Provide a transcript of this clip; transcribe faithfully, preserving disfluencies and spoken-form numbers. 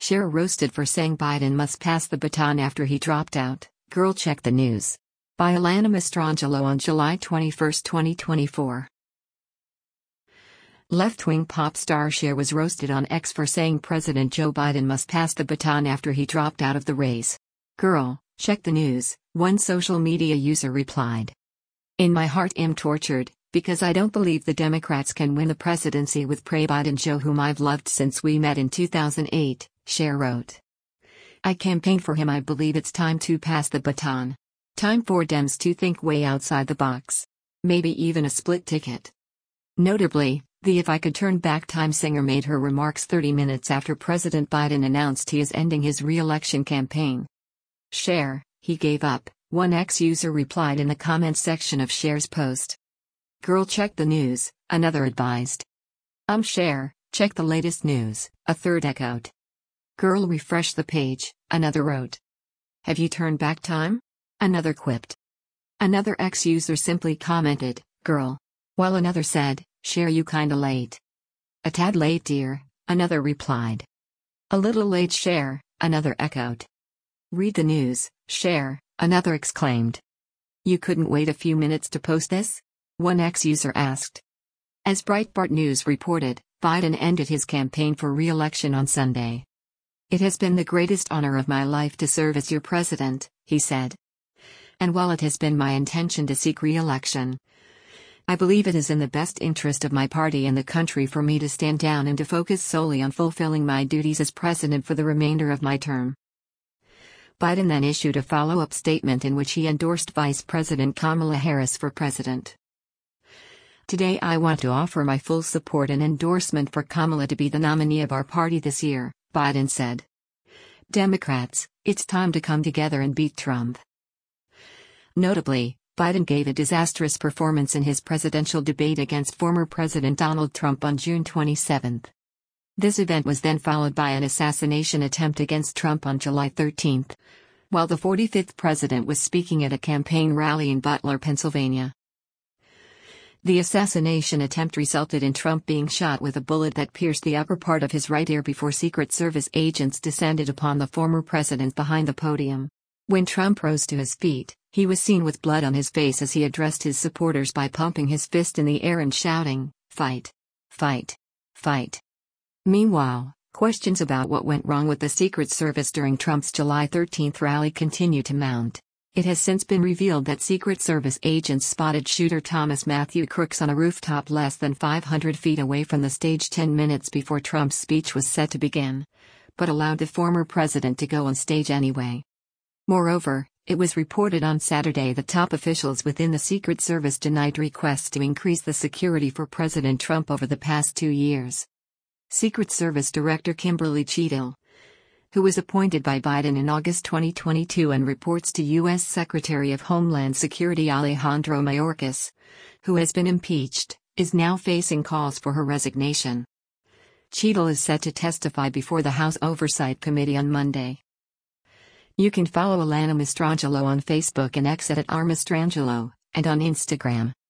Cher roasted for saying Biden must pass the baton after he dropped out. Girl, check the news. By Alana Mastrangelo on July twenty-first, twenty twenty-four. Left-wing pop star Cher was roasted on X for saying President Joe Biden must pass the baton after he dropped out of the race. Girl, check the news, one social media user replied. In my heart am tortured, because I don't believe the Democrats can win the presidency with Pre-Biden Joe, whom I've loved since we met in two thousand eight, Cher wrote. I campaigned for him. I believe it's time to pass the baton. Time for Dems to think way outside the box. Maybe even a split ticket. Notably, the If I Could Turn Back Time singer made her remarks thirty minutes after President Biden announced he is ending his re-election campaign. Cher, he gave up, one X user replied in the comments section of Cher's post. Girl, check the news, another advised. I'm Cher, check the latest news, a third echoed. Girl, refresh the page, another wrote. Have you turned back time? Another quipped. Another X user simply commented, girl. While another said, Cher, you kinda late. A tad late, dear, another replied. A little late, Cher, another echoed. Read the news, Cher, another exclaimed. You couldn't wait a few minutes to post this? One X user asked. As Breitbart News reported, Biden ended his campaign for re-election on Sunday. It has been the greatest honor of my life to serve as your president, he said. And while it has been my intention to seek re-election, I believe it is in the best interest of my party and the country for me to stand down and to focus solely on fulfilling my duties as president for the remainder of my term. Biden then issued a follow-up statement in which he endorsed Vice President Kamala Harris for president. Today I want to offer my full support and endorsement for Kamala to be the nominee of our party this year, Biden said. Democrats, it's time to come together and beat Trump. Notably, Biden gave a disastrous performance in his presidential debate against former President Donald Trump on June twenty-seventh. This event was then followed by an assassination attempt against Trump on July thirteenth, while the forty-fifth president was speaking at a campaign rally in Butler, Pennsylvania. The assassination attempt resulted in Trump being shot with a bullet that pierced the upper part of his right ear before Secret Service agents descended upon the former president behind the podium. When Trump rose to his feet, he was seen with blood on his face as he addressed his supporters by pumping his fist in the air and shouting, "Fight! Fight! Fight!" Meanwhile, questions about what went wrong with the Secret Service during Trump's July thirteenth rally continue to mount. It has since been revealed that Secret Service agents spotted shooter Thomas Matthew Crooks on a rooftop less than five hundred feet away from the stage ten minutes before Trump's speech was set to begin, but allowed the former president to go on stage anyway. Moreover, it was reported on Saturday that top officials within the Secret Service denied requests to increase the security for President Trump over the past two years. Secret Service Director Kimberly Cheadle, who was appointed by Biden in August twenty twenty-two and reports to U S Secretary of Homeland Security Alejandro Mayorkas, who has been impeached, is now facing calls for her resignation. Cheadle is set to testify before the House Oversight Committee on Monday. You can follow Alana Mastrangelo on Facebook and X at R Mastrangelo, and on Instagram.